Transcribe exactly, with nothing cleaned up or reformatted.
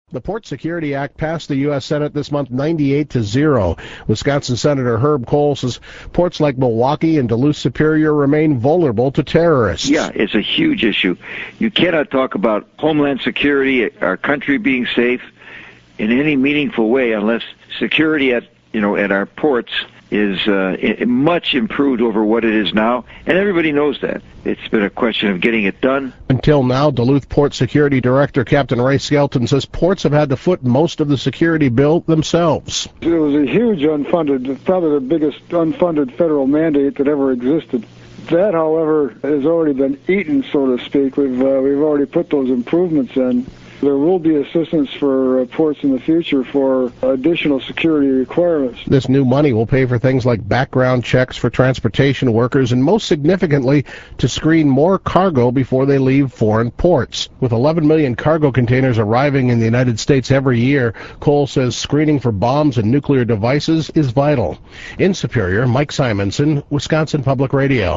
The Port Security Act passed the U S Senate this month ninety-eight to zero. Wisconsin Senator Herb Kohl says ports like Milwaukee and Duluth Superior remain vulnerable to terrorists. Yeah, it's a huge issue. You cannot talk about homeland security, our country being safe, in any meaningful way unless security at you know at our ports is uh, much improved over what it is now, and everybody knows that. It's been a question of getting it done. Until now, Duluth Port Security Director Captain Ray Skelton says ports have had to foot most of the security bill themselves. It was a huge unfunded, probably the biggest unfunded federal mandate that ever existed. That, however, has already been eaten, so to speak. We've uh, we've already put those improvements in. There will be assistance for uh, ports in the future for additional security requirements. This new money will pay for things like background checks for transportation workers and, most significantly, to screen more cargo before they leave foreign ports. With eleven million cargo containers arriving in the United States every year, Kohl says screening for bombs and nuclear devices is vital. In Superior, Mike Simonson, Wisconsin Public Radio.